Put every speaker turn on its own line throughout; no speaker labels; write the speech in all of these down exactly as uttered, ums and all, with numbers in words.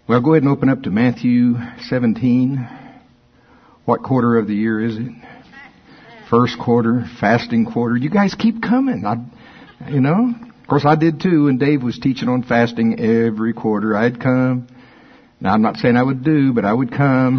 Well, go ahead and open up to Matthew seventeen. What quarter of the year is it? First quarter, fasting quarter. You guys keep coming. I, you know, of course I did too. And Dave was teaching on fasting every quarter. I'd come. Now I'm not saying I would do, but I would come.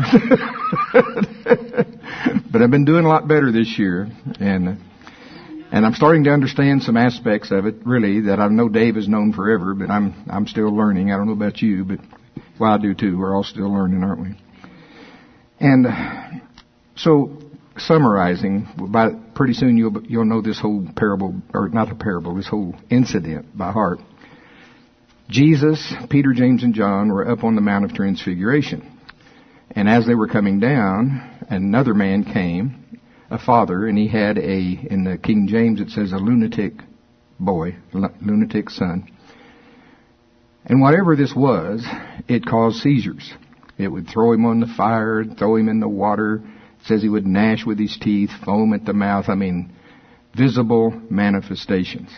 But I've been doing a lot better this year, and and I'm starting to understand some aspects of it. Really, that I know Dave has known forever, but I'm I'm still learning. I don't know about you, but well, I do too. We're all still learning, aren't we? And so, summarizing, by pretty soon you'll you'll know this whole parable, or not a parable, this whole incident by heart. Jesus, Peter, James, and John were up on the Mount of Transfiguration, and as they were coming down, another man came, a father, and he had a, in the King James it says a lunatic boy, lunatic son. And whatever this was, it caused seizures. It would throw him on the fire, throw him in the water. It says he would gnash with his teeth, foam at the mouth. I mean, visible manifestations.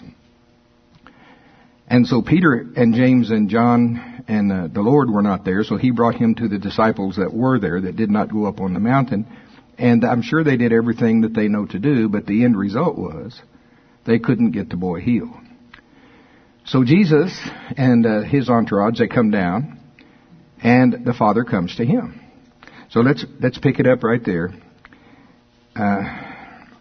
And so Peter and James and John and uh, the Lord were not there, so he brought him to the disciples that were there, that did not go up on the mountain. And I'm sure they did everything that they know to do, but the end result was they couldn't get the boy healed. So Jesus and uh, his entourage, they come down, and the Father comes to him. So let's let's pick it up right there. Uh,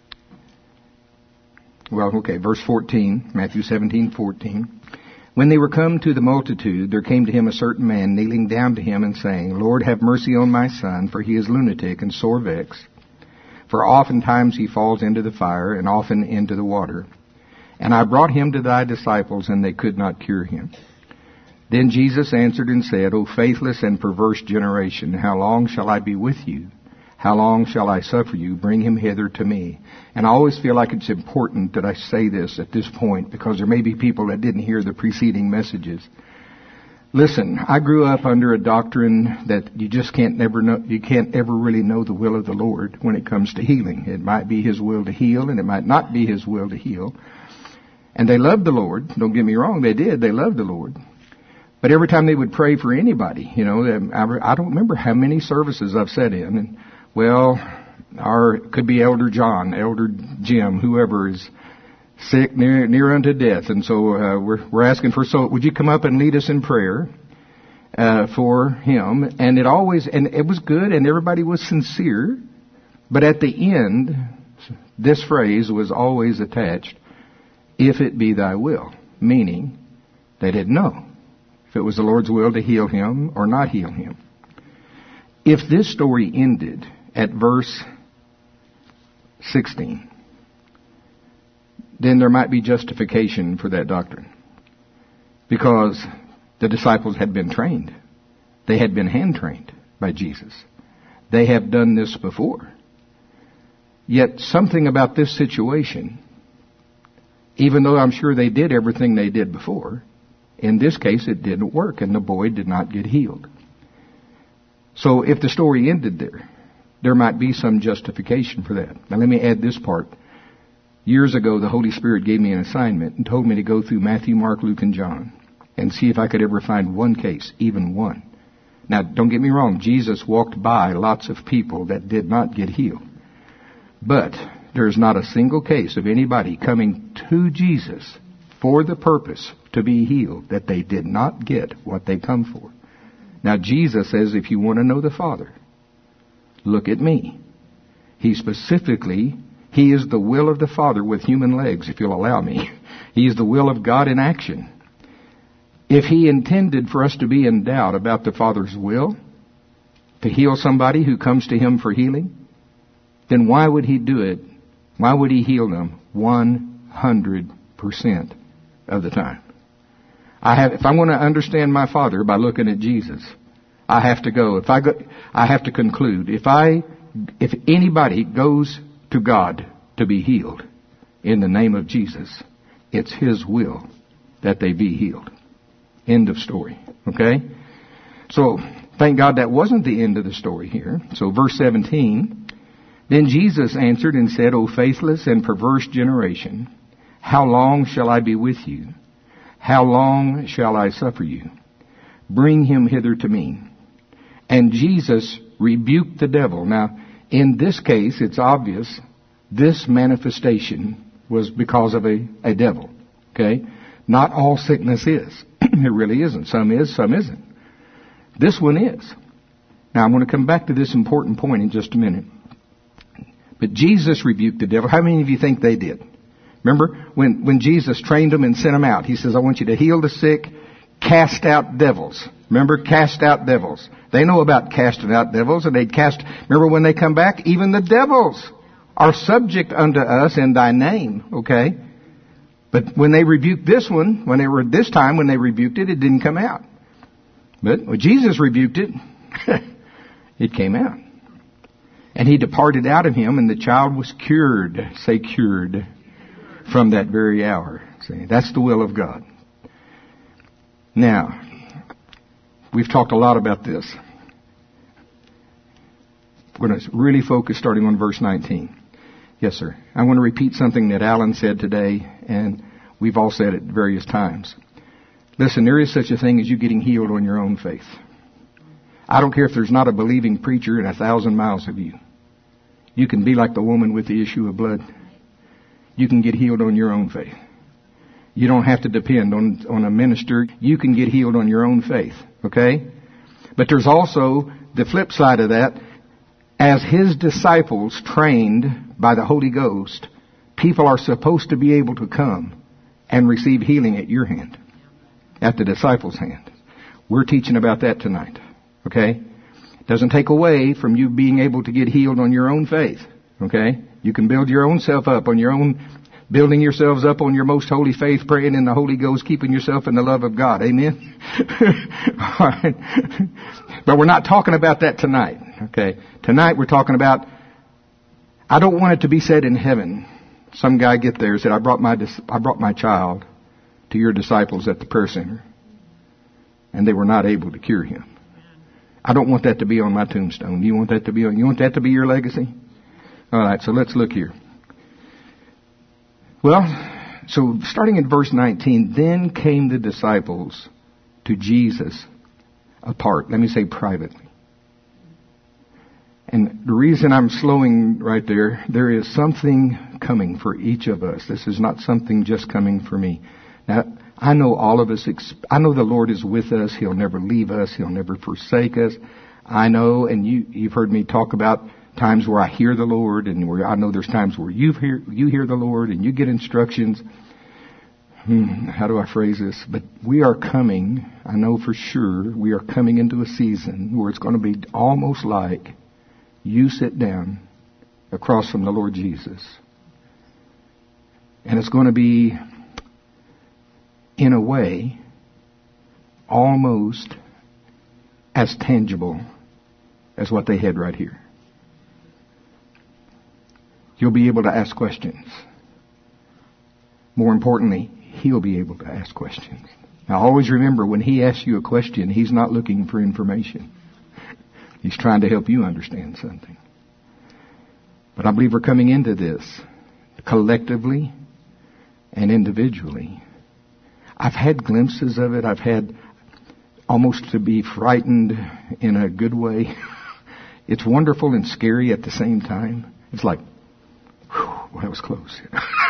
well, okay, verse fourteen, Matthew seventeen, fourteen. When they were come to the multitude, there came to him a certain man, kneeling down to him and saying, Lord, have mercy on my son, for he is lunatic and sore vexed. For oftentimes he falls into the fire, and often into the water. And I brought him to thy disciples, and they could not cure him. Then Jesus answered and said, O faithless and perverse generation, how long shall I be with you? How long shall I suffer you? Bring him hither to me. And I always feel like it's important that I say this at this point, because there may be people that didn't hear the preceding messages. Listen, I grew up under a doctrine that you just can't never know, you can't ever really know the will of the Lord when it comes to healing. It might be His will to heal, and it might not be His will to heal. And they loved the Lord. Don't get me wrong, they did. They loved the Lord. But every time they would pray for anybody, you know, I don't remember how many services I've sat in. And, well, our, it could be Elder John, Elder Jim, whoever is sick near near unto death. And so uh, we're we're asking for, so would you come up and lead us in prayer uh, for him? And it always, and it was good, and everybody was sincere. But at the end, this phrase was always attached, if it be thy will, meaning they didn't know if it was the Lord's will to heal him or not heal him. If this story ended at verse sixteen, then there might be justification for that doctrine, because the disciples had been trained. They had been hand-trained by Jesus. They have done this before. Yet something about this situation, even though I'm sure they did everything they did before, in this case it didn't work, and the boy did not get healed. So if the story ended there, there might be some justification for that. Now let me add this part. Years ago, the Holy Spirit gave me an assignment and told me to go through Matthew, Mark, Luke, and John and see if I could ever find one case, even one. Now, don't get me wrong. Jesus walked by lots of people that did not get healed. But there's not a single case of anybody coming to Jesus for the purpose to be healed that they did not get what they come for. Now, Jesus says, if you want to know the Father, look at me. He specifically, He is the will of the Father with human legs, if you'll allow me. He is the will of God in action. If He intended for us to be in doubt about the Father's will, to heal somebody who comes to Him for healing, then why would He do it? Why would He heal them one hundred percent of the time? I have, if I'm going to understand my Father by looking at Jesus, I have to go. If I go, I have to conclude. If I, if anybody goes to God to be healed in the name of Jesus, it's His will that they be healed. End of story. Okay? So, thank God that wasn't the end of the story here. So, verse seventeen, then Jesus answered and said, O faithless and perverse generation, how long shall I be with you? How long shall I suffer you? bring him hither to me. And Jesus rebuked the devil. Now, in this case, it's obvious this manifestation was because of a, a devil. Okay? Not all sickness is. It really isn't. Some is, some isn't. This one is. Now, I'm going to come back to this important point in just a minute. But Jesus rebuked the devil. How many of you think they did? Remember, when, when Jesus trained them and sent them out, he says, I want you to heal the sick, cast out devils. Remember, cast out devils. They know about casting out devils, and they'd cast, remember when they come back, even the devils are subject unto us in thy name, okay? But when they rebuked this one, when they were, this time when they rebuked it, it didn't come out. But when Jesus rebuked it, it came out. And he departed out of him, and the child was cured. Say cured. From that very hour. See, that's the will of God. Now, we've talked a lot about this. We're going to really focus starting on verse nineteen. Yes, sir. I want to repeat something that Alan said today, and we've all said it various times. Listen, there is such a thing as you getting healed on your own faith. I don't care if there's not a believing preacher in a thousand miles of you. You can be like the woman with the issue of blood. You can get healed on your own faith. You don't have to depend on, on a minister. You can get healed on your own faith. Okay? But there's also the flip side of that. As his disciples trained by the Holy Ghost, people are supposed to be able to come and receive healing at your hand. At the disciples' hand. We're teaching about that tonight. Okay? Doesn't take away from you being able to get healed on your own faith. Okay? You can build your own self up on your own, building yourselves up on your most holy faith, praying in the Holy Ghost, keeping yourself in the love of God. Amen? All right. But we're not talking about that tonight. Okay? Tonight we're talking about, I don't want it to be said in heaven. Some guy get there and said, I brought my, I brought my child to your disciples at the prayer center, and they were not able to cure him. I don't want that to be on my tombstone. You want that to be on, you want that to be your legacy? All right, so let's look here. Well, so starting in verse nineteen, then came the disciples to Jesus apart. Let me say privately. And the reason I'm slowing right there, there is something coming for each of us. This is not something just coming for me. Now, I know all of us, I know the Lord is with us. He'll never leave us. He'll never forsake us. I know, and you, you've heard me talk about times where I hear the Lord, and where I know there's times where you hear you hear the Lord and you get instructions. Hmm, how do I phrase this? But we are coming, I know for sure, we are coming into a season where it's going to be almost like you sit down across from the Lord Jesus. And it's going to be, in a way, almost as tangible as what they had right here. You'll be able to ask questions. More importantly, He'll be able to ask questions. Now always remember, when He asks you a question, He's not looking for information. He's trying to help you understand something. But I believe we're coming into this collectively and individually. I've had glimpses of it. I've had almost to be frightened in a good way. It's wonderful and scary at the same time. It's like, whew, well, that was close.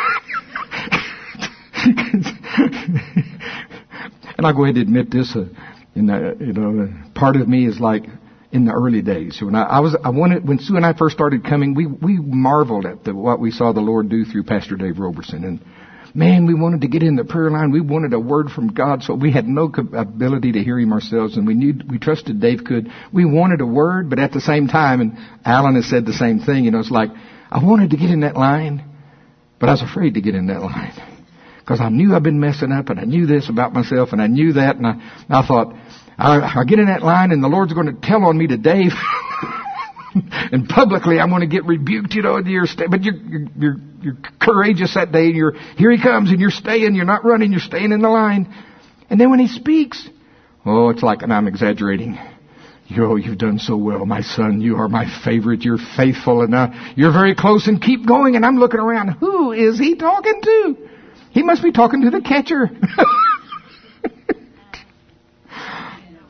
And I'll go ahead and admit this. Uh, in the, you know, uh, part of me is like in the early days when I, I was, I wanted when Sue and I first started coming. We we marveled at the, what we saw the Lord do through Pastor Dave Roberson, and man, we wanted to get in the prayer line. We wanted a word from God, so we had no ability to hear Him ourselves, and we knew we trusted Dave could. We wanted a word, but at the same time, and Alan has said the same thing. You know, it's like I wanted to get in that line, but I was afraid to get in that line. Because I knew I'd been messing up, and I knew this about myself, and I knew that, and I, I thought, I, I get in that line, and the Lord's going to tell on me to Dave, and publicly I'm going to get rebuked, you know, and you're sta- but you're, you're, you're courageous that day, and you're, here He comes, and you're staying, you're not running, you're staying in the line. And then when He speaks, oh, it's like, and I'm exaggerating, oh, you've done so well, my son, you are my favorite, you're faithful, and uh, you're very close, and keep going, and I'm looking around, who is he talking to? He must be talking to the catcher.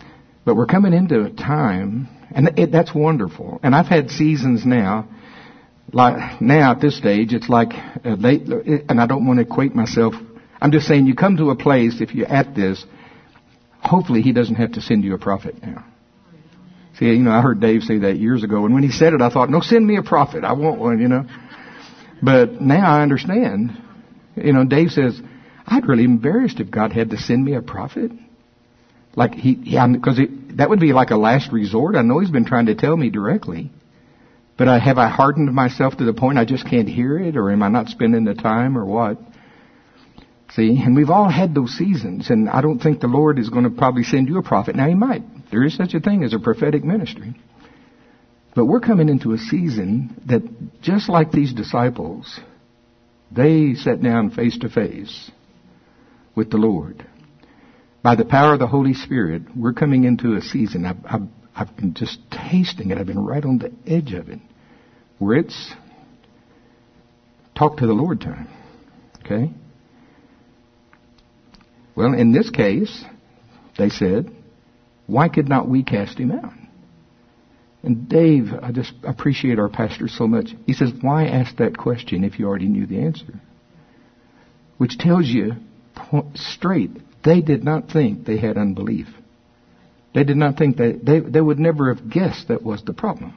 But we're coming into a time, and it, that's wonderful. And I've had seasons now, like now at this stage, it's like, uh, late, and I don't want to equate myself. I'm just saying you come to a place, if you're at this, hopefully he doesn't have to send you a prophet now. See, you know, I heard Dave say that years ago, and when he said it, I thought, no, send me a prophet. I want one, you know. But now I understand. You know, Dave says, I'd really be embarrassed if God had to send me a prophet. Like he, yeah, because that would be like a last resort. I know he's been trying to tell me directly. But I, have I hardened myself to the point I just can't hear it? Or am I not spending the time or what? See, and we've all had those seasons. And I don't think the Lord is going to probably send you a prophet. Now, he might. There is such a thing as a prophetic ministry. But we're coming into a season that, just like these disciples, they sat down face to face with the Lord. By the power of the Holy Spirit, we're coming into a season. I've, I've, I've been just tasting it. I've been right on the edge of it. Where it's talk to the Lord time. Okay? Well, in this case, they said, why could not we cast him out? And Dave, I just appreciate our pastor so much. He says, why ask that question if you already knew the answer? Which tells you straight, they did not think they had unbelief. They did not think that, they, they would never have guessed that was the problem.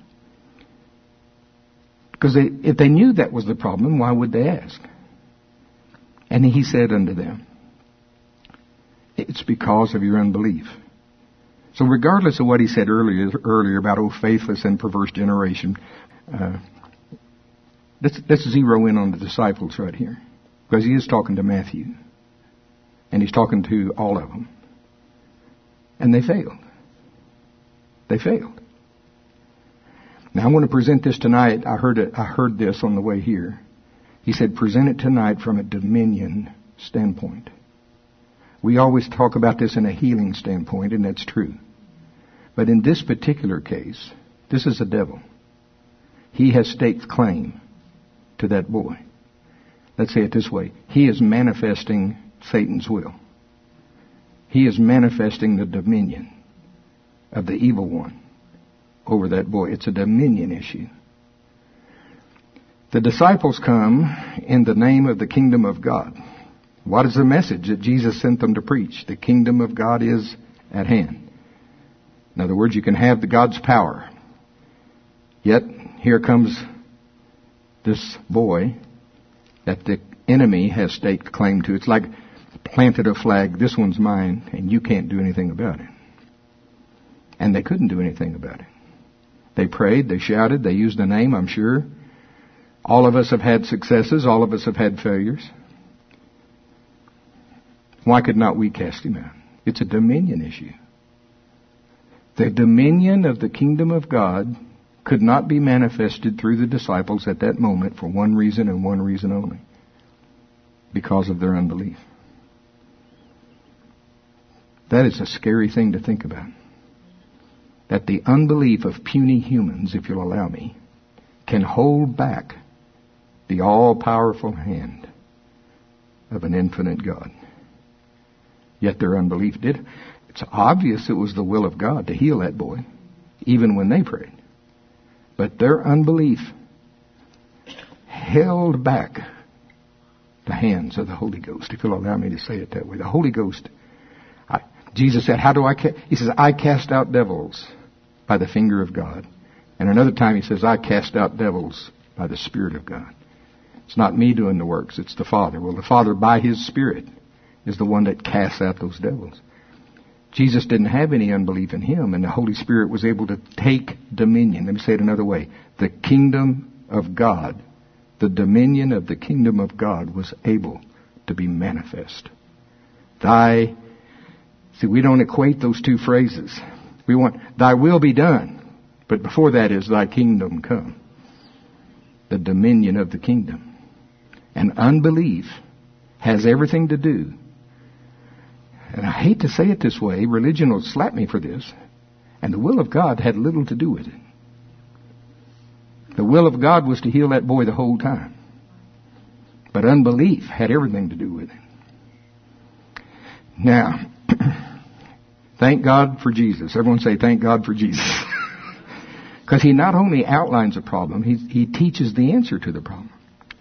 Because they, if they knew that was the problem, why would they ask? And he said unto them, it's because of your unbelief. So regardless of what he said earlier, earlier about, oh, faithless and perverse generation, uh, let's, let's zero in on the disciples right here. Because he is talking to Matthew. And he's talking to all of them. And they failed. They failed. Now I'm going to present this tonight. I heard it, I heard this on the way here. He said, present it tonight from a dominion standpoint. We always talk about this in a healing standpoint, and that's true. But in this particular case, this is the devil. He has staked claim to that boy. Let's say it this way. He is manifesting Satan's will. He is manifesting the dominion of the evil one over that boy. It's a dominion issue. The disciples come in the name of the kingdom of God. What is the message that Jesus sent them to preach? The kingdom of God is at hand. In other words, you can have the God's power. Yet, here comes this boy that the enemy has staked claim to. It's like planted a flag, this one's mine, and you can't do anything about it. And they couldn't do anything about it. They prayed, they shouted, they used the name, I'm sure. All of us have had successes, all of us have had failures. Why could not we cast him out? It's a dominion issue. The dominion of the kingdom of God could not be manifested through the disciples at that moment for one reason and one reason only. Because of their unbelief. That is a scary thing to think about. That the unbelief of puny humans, if you'll allow me, can hold back the all-powerful hand of an infinite God. Yet their unbelief did. It's obvious it was the will of God to heal that boy, even when they prayed. But their unbelief held back the hands of the Holy Ghost, if you'll allow me to say it that way. The Holy Ghost, I, Jesus said, how do I cast? He says, I cast out devils by the finger of God. And another time he says, I cast out devils by the Spirit of God. It's not me doing the works, it's the Father. Well, the Father, by His Spirit, is the one that casts out those devils. Jesus didn't have any unbelief in Him, and the Holy Spirit was able to take dominion. Let me say it another way. The kingdom of God, the dominion of the kingdom of God was able to be manifest. Thy, see, we don't equate those two phrases. We want, thy will be done. But before that is thy kingdom come. The dominion of the kingdom. And unbelief has everything to do. And I hate to say it this way, religion will slap me for this. And the will of God had little to do with it. The will of God was to heal that boy the whole time. But unbelief had everything to do with it. Now, Thank God for Jesus. Everyone say, thank God for Jesus. Because he not only outlines a problem, he, he teaches the answer to the problem.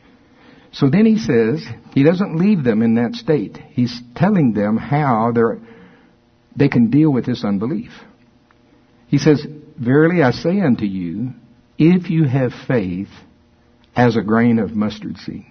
So then he says, he doesn't leave them in that state. He's telling them how they're, they can deal with this unbelief. He says, verily I say unto you, if you have faith as a grain of mustard seed,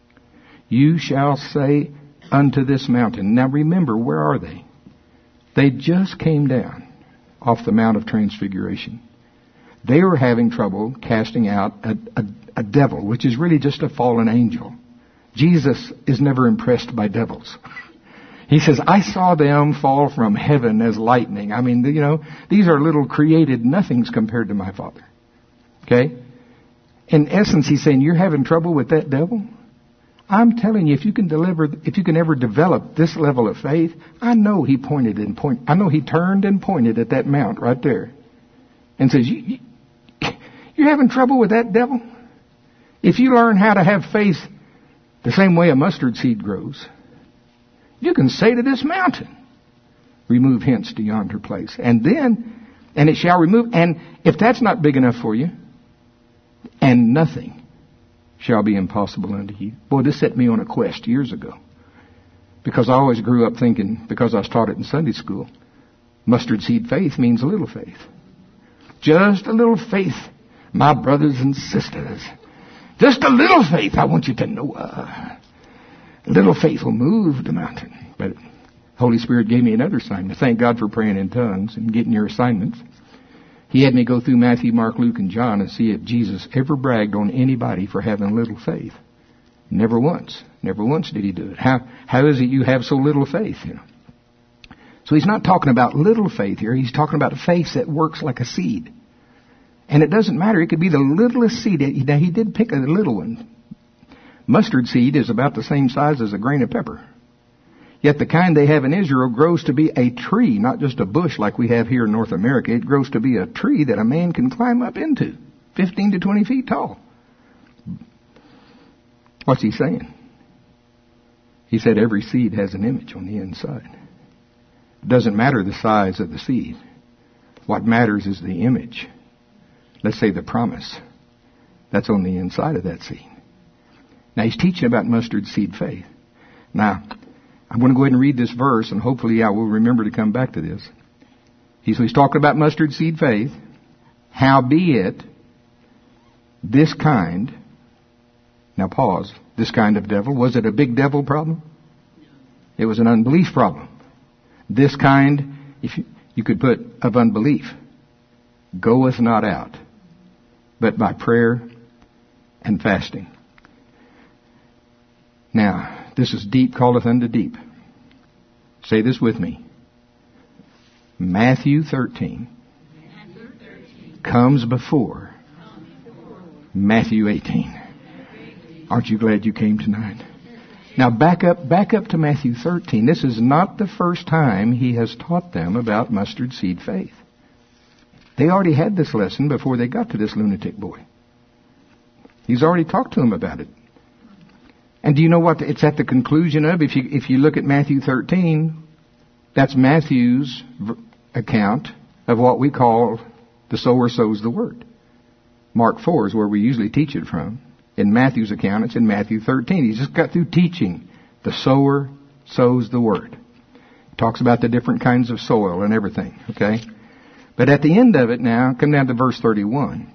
you shall say unto this mountain. Now remember, where are they? They just came down off the Mount of Transfiguration. They were having trouble casting out a, a, a devil, which is really just a fallen angel. Jesus is never impressed by devils. He says, I saw them fall from heaven as lightning. I mean, you know, these are little created nothings compared to my Father. Okay? In essence, he's saying, you're having trouble with that devil? I'm telling you, if you can deliver, if you can ever develop this level of faith, I know he pointed and point. I know he turned and pointed at that mount right there, and says, you, you, "You're having trouble with that devil? If you learn how to have faith the same way a mustard seed grows, you can say to this mountain, remove hence to yonder place, and then, and it shall remove. And if that's not big enough for you, and nothing shall be impossible unto you." Boy, this set me on a quest years ago. Because I always grew up thinking, because I was taught it in Sunday school, mustard seed faith means a little faith. Just a little faith, my brothers and sisters. Just a little faith, I want you to know. Uh, little faith will move the mountain. But Holy Spirit gave me another assignment. Thank God for praying in tongues and getting your assignments. He had me go through Matthew, Mark, Luke, and John and see if Jesus ever bragged on anybody for having little faith. Never once. Never once did he do it. How how is it you have so little faith? You know? So he's not talking about little faith here. He's talking about a faith that works like a seed. And it doesn't matter. It could be the littlest seed. Now, he did pick a little one. Mustard seed is about the same size as a grain of pepper. Yet the kind they have in Israel grows to be a tree, not just a bush like we have here in North America. It grows to be a tree that a man can climb up into, fifteen to twenty feet tall. What's he saying? He said every seed has an image on the inside. It doesn't matter the size of the seed. What matters is the image. Let's say the promise. That's on the inside of that seed. Now he's teaching about mustard seed faith. Now, I'm going to go ahead and read this verse, and hopefully I will remember to come back to this. He's, he's talking about mustard seed faith. Howbeit, this kind, now pause, this kind of devil, was it a big devil problem? It was an unbelief problem. This kind, if you, you could put, of unbelief, goeth not out, but by prayer and fasting. Now, this is deep calleth unto deep. Say this with me. Matthew thirteen comes before Matthew eighteen. Aren't you glad you came tonight? Now back up, back up to Matthew thirteen. This is not the first time he has taught them about mustard seed faith. They already had this lesson before they got to this lunatic boy. He's already talked to them about it. And do you know what it's at the conclusion of? If you if you look at Matthew thirteen, that's Matthew's account of what we call the sower sows the word. Mark four is where we usually teach it from. In Matthew's account, it's in Matthew thirteen. He's just got through teaching the sower sows the word. It talks about the different kinds of soil and everything, okay? But at the end of it now, come down to verse thirty-one.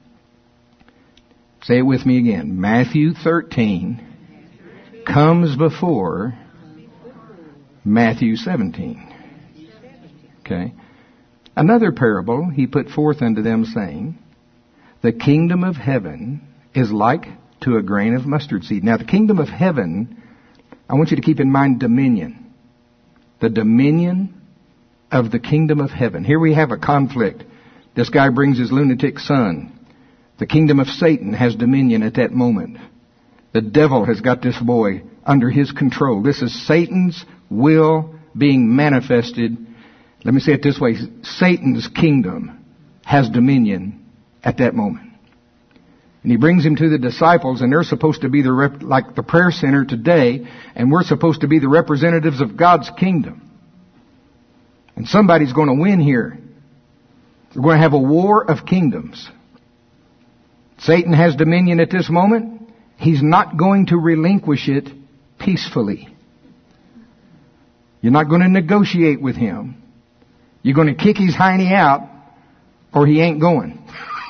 Say it with me again. Matthew thirteen comes before Matthew seventeen. Okay. Another parable he put forth unto them, saying, the kingdom of heaven is like to a grain of mustard seed. Now the kingdom of heaven, I want you to keep in mind dominion. The dominion of the kingdom of heaven. Here we have a conflict. This guy brings his lunatic son. The kingdom of Satan has dominion at that moment. The devil has got this boy under his control. This is Satan's will being manifested. Let me say it this way. Satan's kingdom has dominion at that moment. And he brings him to the disciples, and they're supposed to be the rep- like the prayer center today, and we're supposed to be the representatives of God's kingdom. And somebody's going to win here. We're going to have a war of kingdoms. Satan has dominion at this moment. He's not going to relinquish it peacefully. You're not going to negotiate with him. You're going to kick his hiney out, or he ain't going.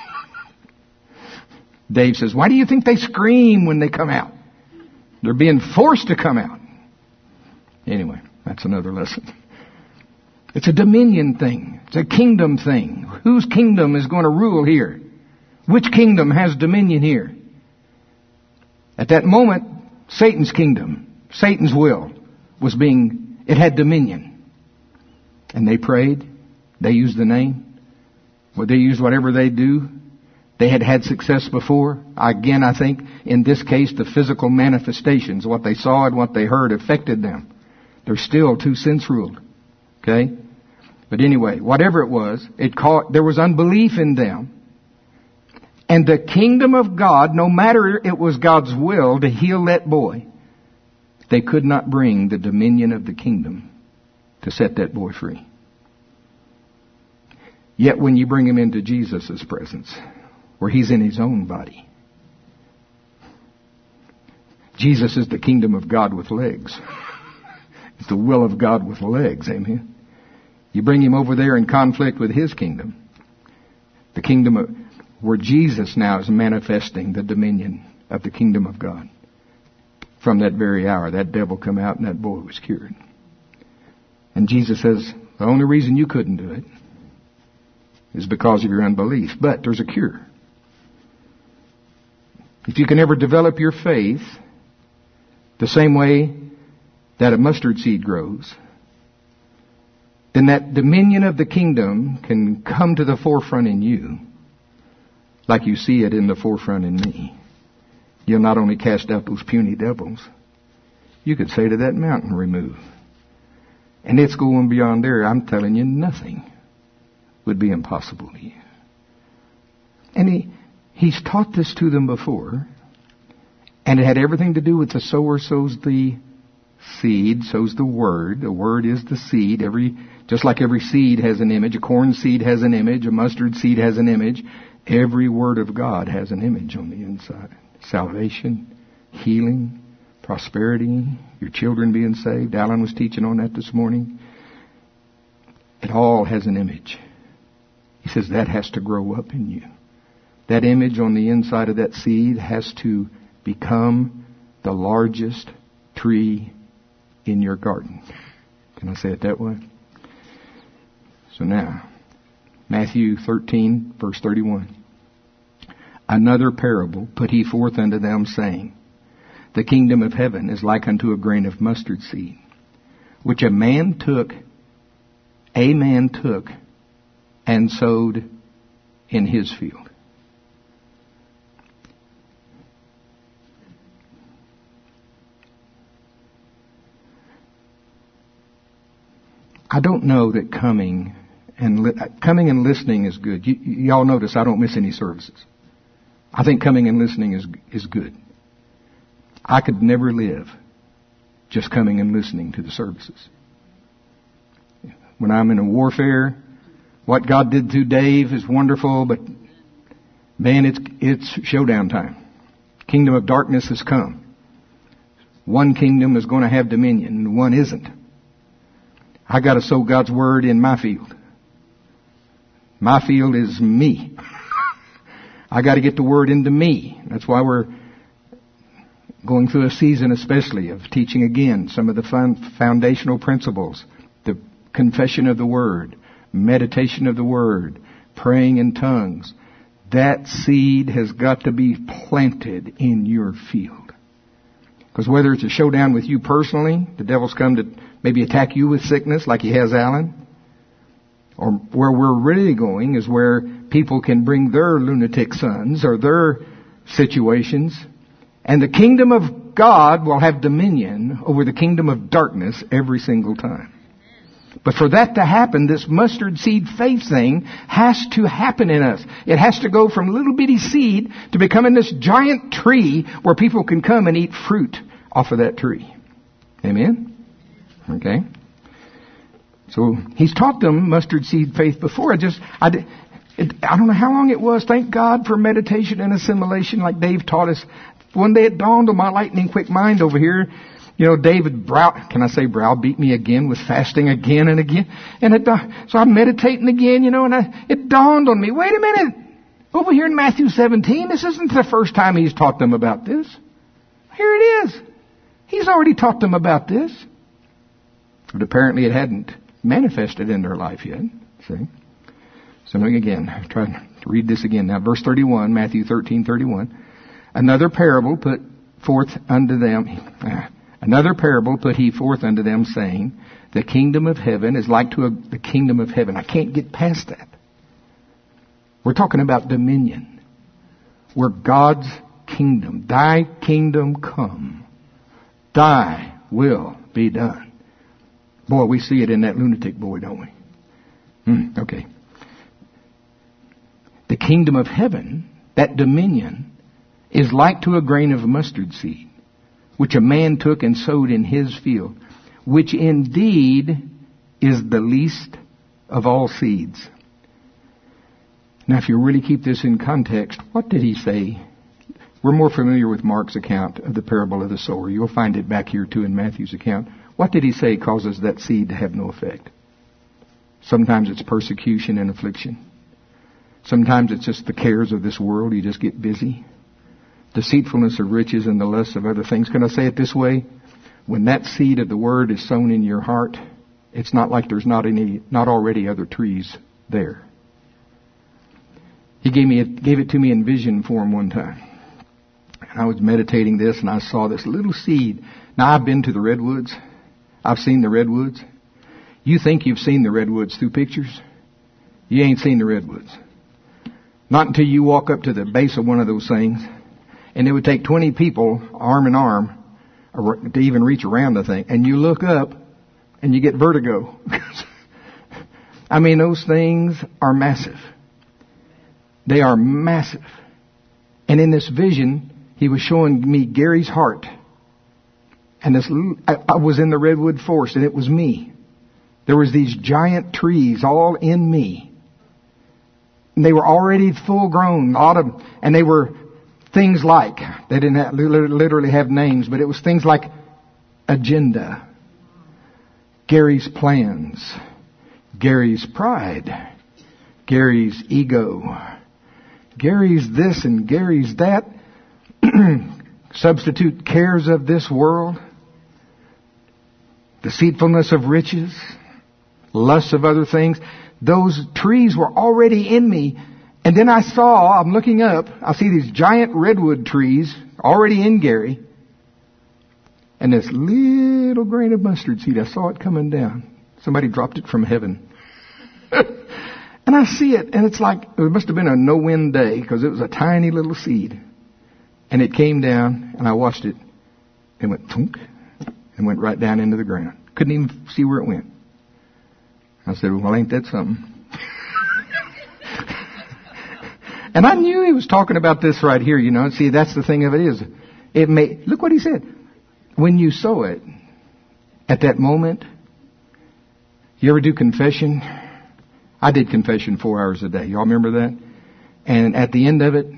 Dave says, why do you think they scream when they come out? They're being forced to come out. Anyway, that's another lesson. It's a dominion thing. It's a kingdom thing. Whose kingdom is going to rule here? Which kingdom has dominion here? At that moment, Satan's kingdom, Satan's will, was being, it had dominion. And they prayed. They used the name. Well, they used whatever they do. They had had success before. Again, I think, in this case, the physical manifestations, what they saw and what they heard affected them. They're still too sense-ruled. Okay? But anyway, whatever it was, it caught, there was unbelief in them. And the kingdom of God, no matter it was God's will to heal that boy, they could not bring the dominion of the kingdom to set that boy free. Yet when you bring him into Jesus' presence, where he's in his own body, Jesus is the kingdom of God with legs. It's the will of God with legs, amen? You bring him over there in conflict with his kingdom, the kingdom of, where Jesus now is manifesting the dominion of the kingdom of God. From that very hour, that devil come out and that boy was cured. And Jesus says, the only reason you couldn't do it is because of your unbelief. But there's a cure. If you can ever develop your faith the same way that a mustard seed grows, then that dominion of the kingdom can come to the forefront in you, like you see it in the forefront in me. You'll not only cast out those puny devils, you could say to that mountain, remove. And it's going beyond there. I'm telling you, nothing would be impossible to you. And he, he's taught this to them before, and it had everything to do with the sower sows the seed, sows the word. The word is the seed. Every, just like every seed has an image, a corn seed has an image, a mustard seed has an image. Every word of God has an image on the inside. Salvation, healing, prosperity, your children being saved. Alan was teaching on that this morning. It all has an image. He says that has to grow up in you. That image on the inside of that seed has to become the largest tree in your garden. Can I say it that way? So now, Matthew thirteen, verse thirty-one. Another parable put he forth unto them, saying, the kingdom of heaven is like unto a grain of mustard seed, which a man took, a man took, and sowed in his field. I don't know that coming and li- coming and listening is good. You, y'all notice I don't miss any services. I think coming and listening is is good. I could never live just coming and listening to the services. When I'm in a warfare, what God did through Dave is wonderful, but man, it's it's showdown time. Kingdom of darkness has come. One kingdom is going to have dominion, and one isn't. I got to sow God's word in my field. My field is me. I got to get the word into me. That's why we're going through a season especially of teaching again some of the fun, foundational principles. The confession of the word, meditation of the word, praying in tongues. That seed has got to be planted in your field. Because whether it's a showdown with you personally, the devil's come to maybe attack you with sickness like he has Alan, or where we're really going is where people can bring their lunatic sons or their situations, and the kingdom of God will have dominion over the kingdom of darkness every single time. But for that to happen, this mustard seed faith thing has to happen in us. It has to go from little bitty seed to becoming this giant tree where people can come and eat fruit off of that tree. Amen? Okay. So he's taught them mustard seed faith before. I just, I, did, it, I don't know how long it was. Thank God for meditation and assimilation like Dave taught us. One day it dawned on my lightning quick mind over here. You know, David brow, can I say browbeat me again with fasting again and again? And it, so I'm meditating again, you know, and I, it dawned on me, wait a minute. Over here in Matthew seventeen, this isn't the first time he's taught them about this. Here it is. He's already taught them about this. But apparently it hadn't manifested in their life yet. See? So again, I'll try to read this again. Now, verse thirty-one, Matthew thirteen thirty-one. Another parable put forth unto them, uh, another parable put he forth unto them, saying, the kingdom of heaven is like to a, the kingdom of heaven. I can't get past that. We're talking about dominion. We're God's kingdom. Thy kingdom come. Thy will be done. Boy, we see it in that lunatic boy, don't we? Hmm, okay. The kingdom of heaven, that dominion, is like to a grain of mustard seed, which a man took and sowed in his field, which indeed is the least of all seeds. Now, if you really keep this in context, what did he say? We're more familiar with Mark's account of the parable of the sower. You'll find it back here too in Matthew's account. What did he say causes that seed to have no effect? Sometimes it's persecution and affliction. Sometimes it's just the cares of this world. You just get busy. Deceitfulness of riches and the lust of other things. Can I say it this way? When that seed of the word is sown in your heart, it's not like there's not any, not already other trees there. He gave me, gave it to me in vision form one time. And I was meditating this and I saw this little seed. Now I've been to the redwoods. I've seen the redwoods. You think you've seen the redwoods through pictures? You ain't seen the redwoods. Not until you walk up to the base of one of those things. And it would take twenty people, arm in arm, to even reach around the thing. And you look up and you get vertigo. I mean, those things are massive. They are massive. And in this vision, he was showing me Gary's heart. And this, I, I was in the redwood forest, and it was me. There was these giant trees all in me. And they were already full grown, autumn, and they were things like, they didn't have, literally have names, but it was things like agenda, Gary's plans, Gary's pride, Gary's ego, Gary's this and Gary's that, substitute cares of this world, deceitfulness of riches, lust of other things. Those trees were already in me. And then I saw, I'm looking up, I see these giant redwood trees already in Gary. And this little grain of mustard seed, I saw it coming down. Somebody dropped it from heaven. And I see it, and it's like, it must have been a no-wind day, because it was a tiny little seed. And it came down, and I watched it. It went thunk, and went right down into the ground. Couldn't even see where it went. I said, well, ain't that something? And I knew he was talking about this right here, you know. See, that's the thing of it is, it may, look what he said. When you sow it, at that moment, you ever do confession? I did confession four hours a day. Y'all remember that? And at the end of it,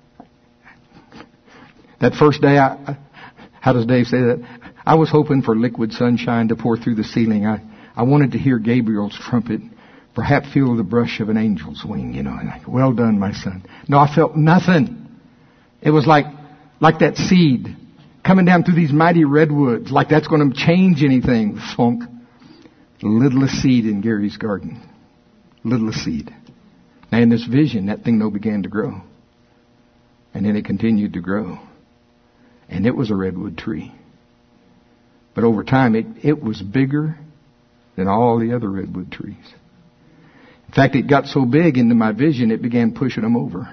that first day, I, how does Dave say that? I was hoping for liquid sunshine to pour through the ceiling. I, I wanted to hear Gabriel's trumpet, perhaps feel the brush of an angel's wing, you know. And like, well done, my son. No, I felt nothing. It was like, like that seed coming down through these mighty redwoods, like that's going to change anything. Funk. The littlest seed in Gary's garden. Littlest seed. Now in this vision, that thing though began to grow. And then it continued to grow. And it was a redwood tree. But over time, it, it was bigger than all the other redwood trees. In fact, it got so big into my vision, it began pushing them over.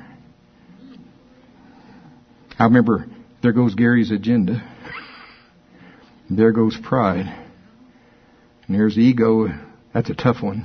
I remember, there goes Gary's agenda. There goes pride. And there's ego. That's a tough one.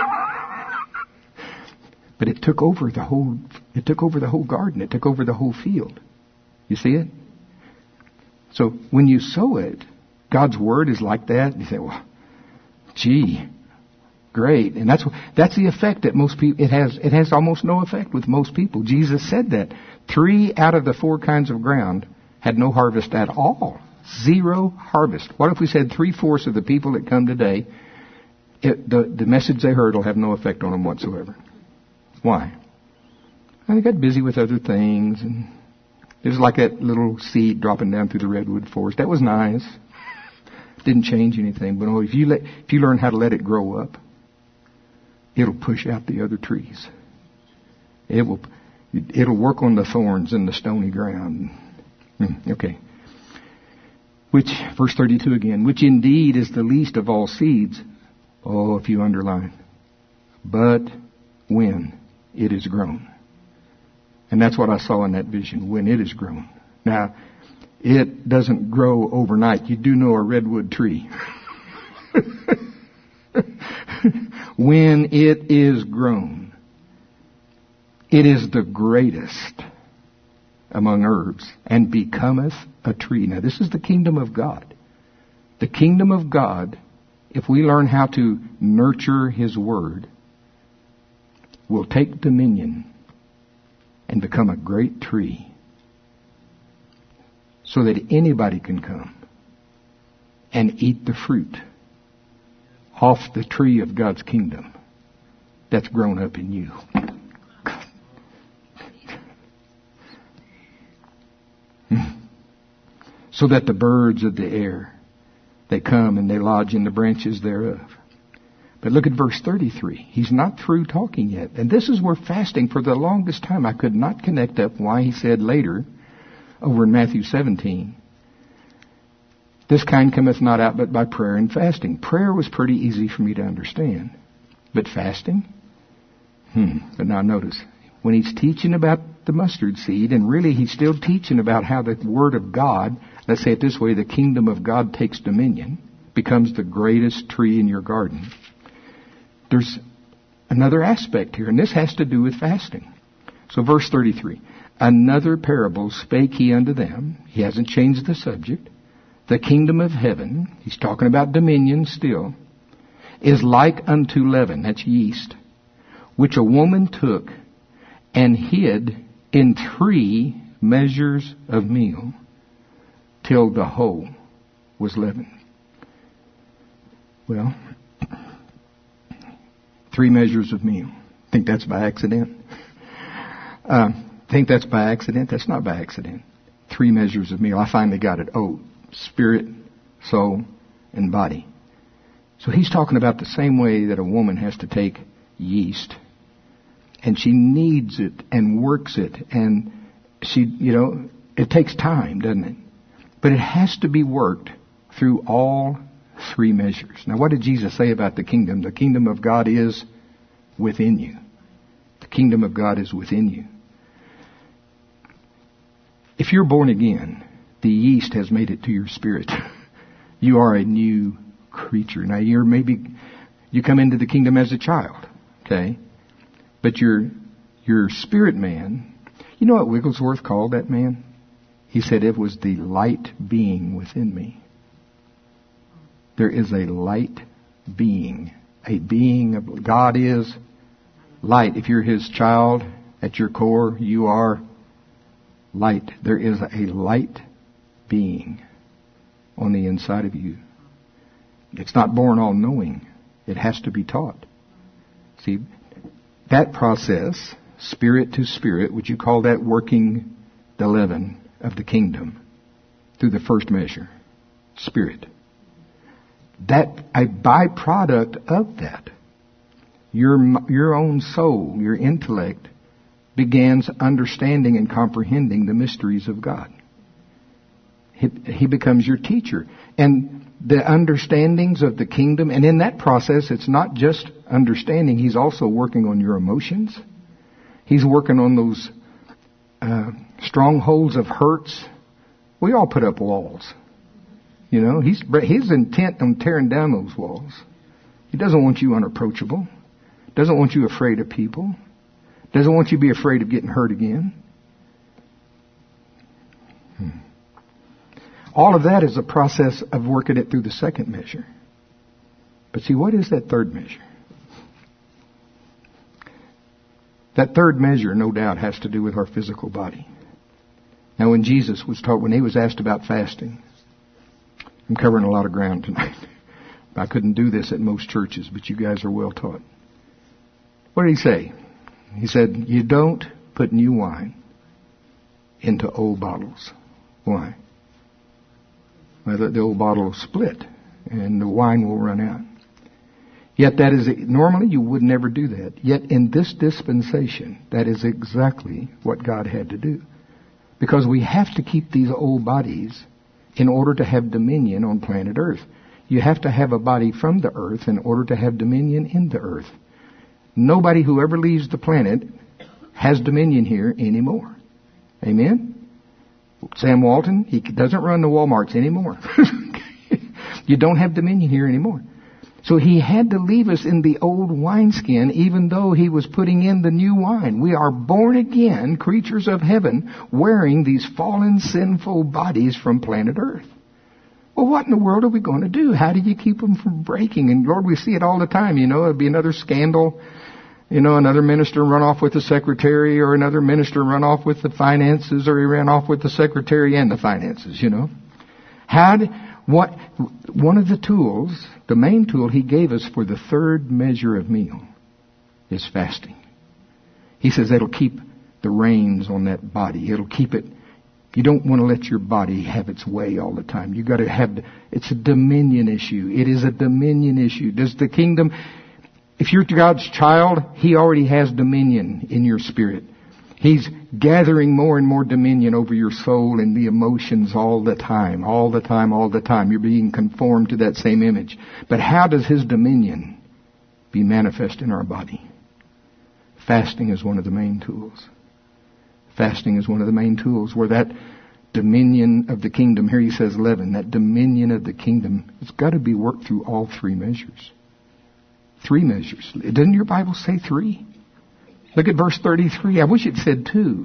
But it took over the whole, it took over the whole garden. It took over the whole field. You see it? So when you sow it, God's word is like that. You say, well, gee, great. And that's that's the effect that most people, it has, it has almost no effect with most people. Jesus said that. Three out of the four kinds of ground had no harvest at all. Zero harvest. What if we said three-fourths of the people that come today, it, the, the message they heard will have no effect on them whatsoever? Why? And they got busy with other things, and it was like that little seed dropping down through the redwood forest. That was nice. Didn't change anything. But oh, if you let, if you learn how to let it grow up, it'll push out the other trees. It will, it'll work on the thorns and the stony ground. Okay. Which, verse thirty-two again, which indeed is the least of all seeds. Oh, if you underline. But when it is grown. And that's what I saw in that vision, when it is grown. Now, it doesn't grow overnight. You do know a redwood tree. When it is grown, it is the greatest among herbs, and becometh a tree. Now, this is the kingdom of God. The kingdom of God, if we learn how to nurture His Word, will take dominion and become a great tree so that anybody can come and eat the fruit off the tree of God's kingdom that's grown up in you. So that the birds of the air, they come and they lodge in the branches thereof. But look at verse thirty-three. He's not through talking yet. And this is where fasting, for the longest time, I could not connect up why he said later, over in Matthew seventeen, this kind cometh not out but by prayer and fasting. Prayer was pretty easy for me to understand. But fasting? Hmm. But now notice, when he's teaching about the mustard seed, and really he's still teaching about how the Word of God, let's say it this way, the kingdom of God takes dominion, becomes the greatest tree in your garden. There's another aspect here, and this has to do with fasting. So verse thirty-three, another parable spake he unto them. He hasn't changed the subject. The kingdom of heaven, he's talking about dominion still, is like unto leaven, that's yeast, which a woman took and hid in three measures of meal till the whole was leavened. Well, three measures of meal. Think that's by accident? Uh, think that's by accident? That's not by accident. Three measures of meal. I finally got it. Oh, spirit, soul, and body. So he's talking about the same way that a woman has to take yeast, and she kneads it and works it, and she, you know, it takes time, doesn't it? But it has to be worked through all three measures. Now, what did Jesus say about the kingdom? The kingdom of God is within you. The kingdom of God is within you. If you're born again, the yeast has made it to your spirit. You are a new creature. Now, you're maybe, you come into the kingdom as a child, okay? But your, your spirit man, you know what Wigglesworth called that man? He said it was the light being within me. There is a light being. A being of God is light. If you're His child, at your core, you are light. There is a light being on the inside of you. It's not born all-knowing. It has to be taught. See, that process, spirit to spirit, would you call that working the leaven of the kingdom through the first measure? Spirit. That, a byproduct of that, your, your own soul, your intellect, begins understanding and comprehending the mysteries of God. He, he becomes your teacher. And the understandings of the kingdom, and in that process, it's not just understanding. He's also working on your emotions. He's working on those uh, strongholds of hurts. We all put up walls. You know, he's he's intent on tearing down those walls. He doesn't want you unapproachable. Doesn't want you afraid of people. Doesn't want you to be afraid of getting hurt again. Hmm. All of that is a process of working it through the second measure. But see, what is that third measure? That third measure, no doubt, has to do with our physical body. Now, when Jesus was taught, when he was asked about fasting, I'm covering a lot of ground tonight. I couldn't do this at most churches, but you guys are well taught. What did he say? He said, you don't put new wine into old bottles. Why? Well, the, the old bottle will split and the wine will run out. Yet that is, normally you would never do that. Yet in this dispensation, that is exactly what God had to do. Because we have to keep these old bodies in order to have dominion on planet Earth. You have to have a body from the earth in order to have dominion in the earth. Nobody who ever leaves the planet has dominion here anymore. Amen? Sam Walton, he doesn't run the Walmarts anymore. You don't have dominion here anymore. So he had to leave us in the old wineskin, even though he was putting in the new wine. We are born again creatures of heaven, wearing these fallen, sinful bodies from planet Earth. Well, what in the world are we going to do? How do you keep them from breaking? And Lord, we see it all the time. You know, it'd be another scandal. You know, another minister run off with the secretary, or another minister run off with the finances, or he ran off with the secretary and the finances, you know. How did, what, one of the tools, the main tool he gave us for the third measure of meal is fasting. He says that'll keep the reins on that body. It'll keep it. You don't want to let your body have its way all the time. You got to have, it's a dominion issue. It is a dominion issue. Does the kingdom, if you're God's child, He already has dominion in your spirit. He's gathering more and more dominion over your soul and the emotions all the time, all the time, all the time. You're being conformed to that same image. But how does His dominion be manifest in our body? Fasting is one of the main tools. Fasting is one of the main tools where that dominion of the kingdom, here he says leaven, that dominion of the kingdom, it's got to be worked through all three measures. Three measures. Doesn't your Bible say three? Look at verse thirty-three. I wish it said two.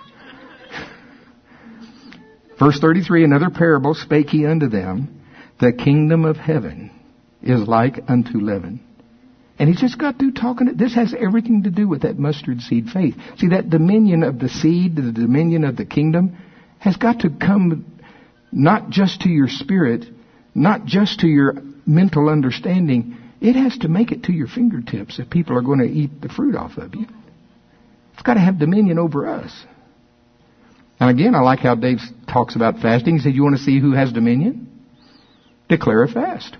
Verse thirty-three, another parable spake he unto them, the kingdom of heaven is like unto leaven. And he just got through talking. This has everything to do with that mustard seed faith. See, that dominion of the seed, the dominion of the kingdom, has got to come not just to your spirit, not just to your mental understanding. It has to make it to your fingertips if people are going to eat the fruit off of you. It's got to have dominion over us. And again, I like how Dave talks about fasting. He said, you want to see who has dominion? Declare a fast.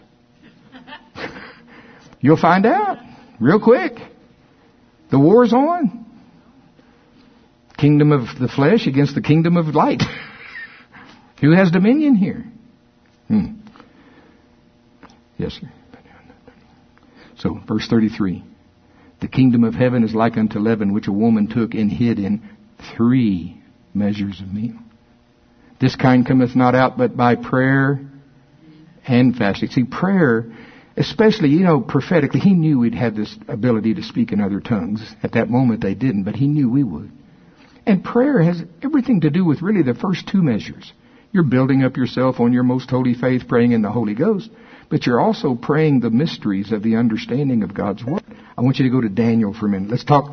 You'll find out real quick. The war's on. Kingdom of the flesh against the kingdom of light. Who has dominion here? Hmm. Yes, sir. So, verse thirty-three. The kingdom of heaven is like unto leaven, which a woman took and hid in three measures of meal. This kind cometh not out but by prayer and fasting. See, prayer, especially, you know, prophetically, he knew we'd have this ability to speak in other tongues. At that moment they didn't, but he knew we would. And prayer has everything to do with really the first two measures. You're building up yourself on your most holy faith, praying in the Holy Ghost, but you're also praying the mysteries of the understanding of God's Word. I want you to go to Daniel for a minute. Let's talk.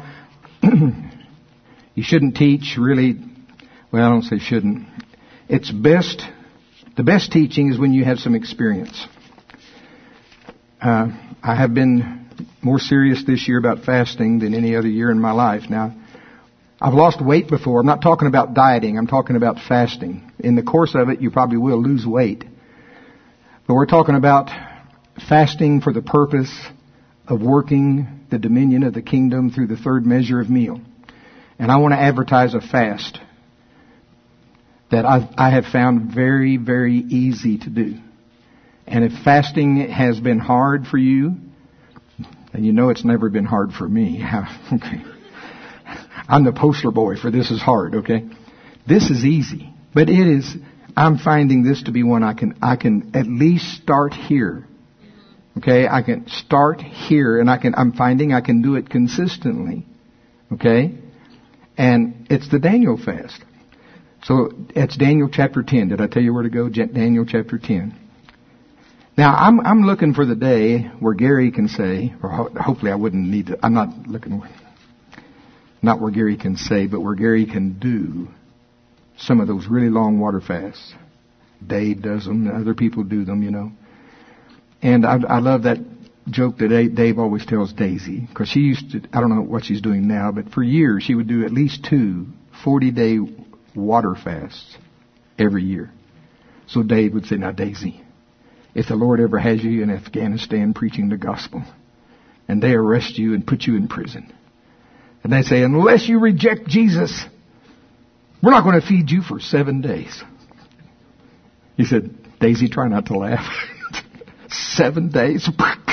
You shouldn't teach really, well, I don't say shouldn't. It's best, the best teaching is when you have some experience. Uh, I have been more serious this year about fasting than any other year in my life. Now, I've lost weight before. I'm not talking about dieting. I'm talking about fasting. In the course of it, you probably will lose weight. But we're talking about fasting for the purpose of working the dominion of the kingdom through the third measure of meal. And I want to advertise a fast that I've, I have found very, very easy to do. And if fasting has been hard for you, and you know it's never been hard for me. Okay. I'm the poster boy for this is hard, okay? This is easy. But it is, I'm finding this to be one I can, I can at least start here. Okay? I can start here and I can, I'm finding I can do it consistently. Okay? And it's the Daniel fast. So it's Daniel chapter ten. Did I tell you where to go? Daniel chapter ten. Now, I'm, I'm looking for the day where Gary can say, or ho- hopefully I wouldn't need to, I'm not looking, Not where Gary can say, but where Gary can do some of those really long water fasts. Dave does them, and other people do them, you know. And I, I love that joke that Dave always tells Daisy, because she used to, I don't know what she's doing now, but for years she would do at least two forty-day water fasts every year. So Dave would say, now Daisy, if the Lord ever has you in Afghanistan preaching the gospel, and they arrest you and put you in prison, and they say, unless you reject Jesus, we're not going to feed you for seven days. He said, Daisy, try not to laugh. Seven days?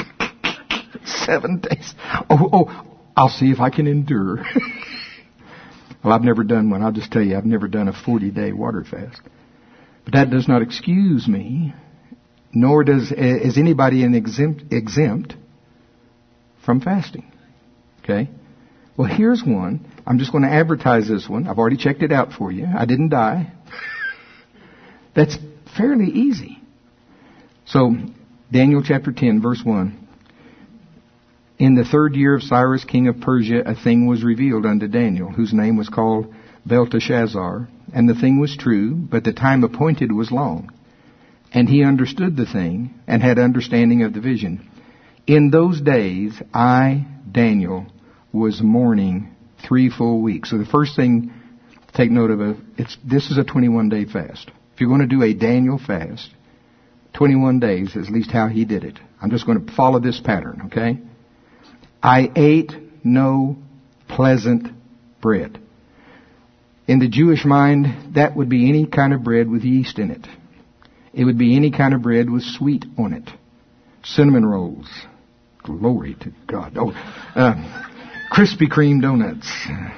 Seven days? Oh, oh, I'll see if I can endure. Well, I've never done one. I'll just tell you, I've never done a forty-day water fast. But that does not excuse me, nor does is anybody an exempt, exempt from fasting. Okay? Well, here's one. I'm just going to advertise this one. I've already checked it out for you. I didn't die. That's fairly easy. So, Daniel chapter ten, verse one. In the third year of Cyrus, king of Persia, a thing was revealed unto Daniel, whose name was called Belteshazzar. And the thing was true, but the time appointed was long. And he understood the thing, and had understanding of the vision. In those days, I, Daniel, was mourning three full weeks. So the first thing to take note of, it's this is a twenty-one day fast. If you're going to do a Daniel fast, twenty-one days is at least how he did it. I'm just going to follow this pattern, okay? I ate no pleasant bread. In the Jewish mind, that would be any kind of bread with yeast in it. It would be any kind of bread with sweet on it. Cinnamon rolls. Glory to God. Oh, uh, Krispy Kreme donuts.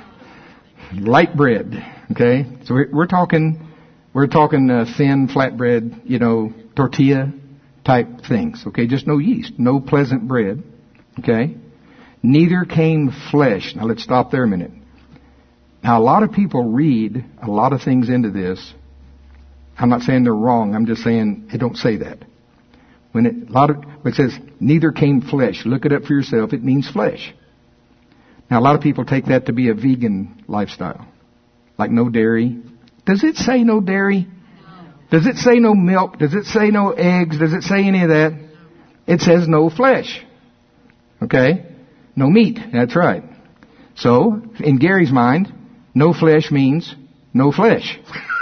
Light bread. Okay? So we're, we're talking, we're talking uh, thin flatbread, you know, tortilla type things. Okay? Just no yeast. No pleasant bread. Okay? Neither came flesh. Now let's stop there a minute. Now a lot of people read a lot of things into this. I'm not saying they're wrong. I'm just saying it don't say that. When it, a lot of, it says, neither came flesh. Look it up for yourself. It means flesh. Now a lot of people take that to be a vegan lifestyle. Like no dairy. Does it say no dairy? Does it say no milk? Does it say no eggs? Does it say any of that? It says no flesh. Okay? No meat. That's right. So, in Gary's mind, no flesh means no flesh.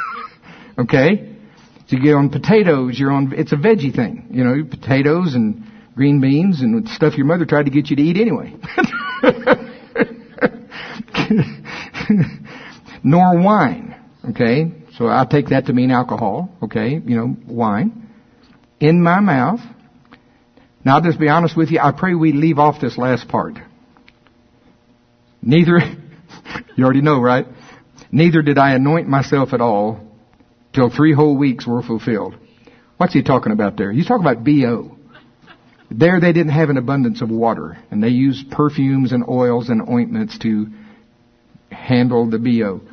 Okay? So you get on potatoes, you're on, it's a veggie thing. You know, potatoes and green beans and stuff your mother tried to get you to eat anyway. Nor wine. Okay? So I'll take that to mean alcohol. Okay? You know, wine. In my mouth. Now I'll just be honest with you, I pray we leave off this last part. Neither, you already know, right? Neither did I anoint myself at all till three whole weeks were fulfilled. What's he talking about there? He's talking about B O. There they didn't have an abundance of water, and they used perfumes and oils and ointments to handle the B O.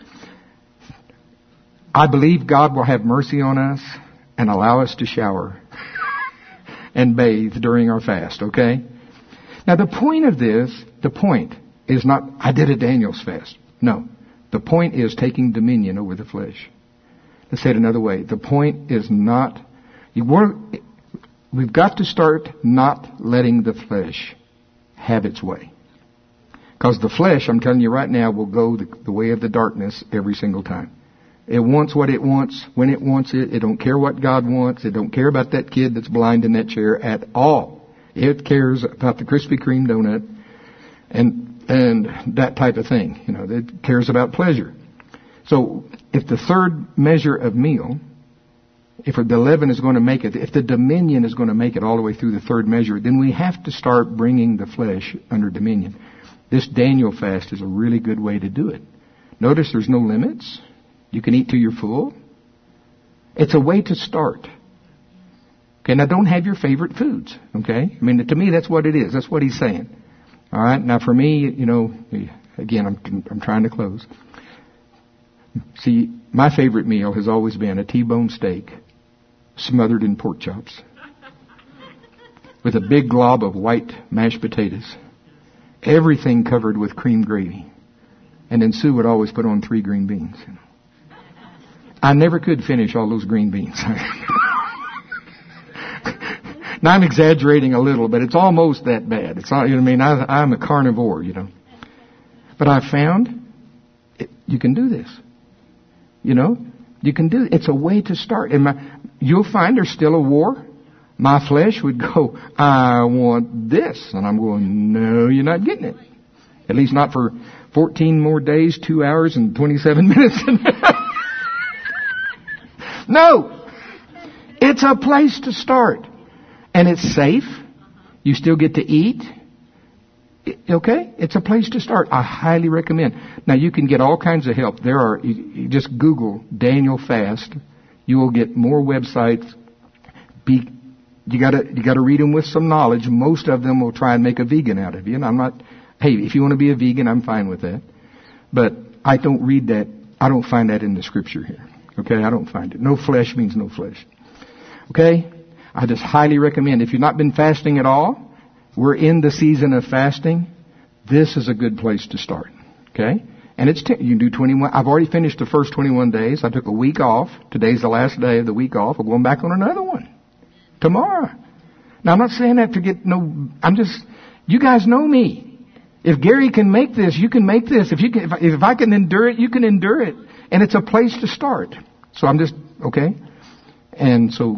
I believe God will have mercy on us and allow us to shower and bathe during our fast, okay? Now the point of this, the point is not, I did a Daniel's fast. No. The point is taking dominion over the flesh. Let's say it another way. The point is not, you were, we've got to start not letting the flesh have its way. Because the flesh, I'm telling you right now, will go the, the way of the darkness every single time. It wants what it wants, when it wants it. It don't care what God wants. It don't care about that kid that's blind in that chair at all. It cares about the Krispy Kreme donut and and that type of thing. You know, it cares about pleasure. So if the third measure of meal, if the leaven is going to make it, if the dominion is going to make it all the way through the third measure, then we have to start bringing the flesh under dominion. This Daniel fast is a really good way to do it. Notice there's no limits. You can eat till you're full. It's a way to start. Okay, now don't have your favorite foods. Okay? I mean, to me, that's what it is. That's what he's saying. All right. Now, for me, you know, again, I'm I'm trying to close. See, my favorite meal has always been a T-bone steak smothered in pork chops with a big glob of white mashed potatoes, everything covered with cream gravy. And then Sue would always put on three green beans. You know. I never could finish all those green beans. Now I'm exaggerating a little, but it's almost that bad. It's not, you know what I mean? I, I'm a carnivore, you know. But I found it, you can do this. You know, you can do it. It's a way to start. And my, you'll find there's still a war. My flesh would go, I want this. And I'm going, no, you're not getting it. At least not for fourteen more days, two hours, and twenty-seven minutes. No! It's a place to start. And it's safe. You still get to eat. Okay? It's a place to start. I highly recommend. Now, you can get all kinds of help. There are, you, you just Google Daniel Fast. You will get more websites. Be, you gotta, you gotta read them with some knowledge. Most of them will try and make a vegan out of you. And I'm not, hey, if you want to be a vegan, I'm fine with that. But I don't read that. I don't find that in the scripture here. Okay? I don't find it. No flesh means no flesh. Okay? I just highly recommend, if you've not been fasting at all, we're in the season of fasting. This is a good place to start. Okay? And it's, t- you can do twenty-one. I've already finished the first twenty-one days. I took a week off. Today's the last day of the week off. I'm going back on another one. Tomorrow. Now, I'm not saying that to get no, I'm just, you guys know me. If Gary can make this, you can make this. If you can, if I, if I can endure it, you can endure it. And it's a place to start. So I'm just, okay? And so,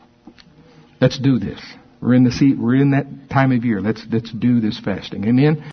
let's do this. We're in the sea, we're in that time of year. Let's let's do this fasting. Amen.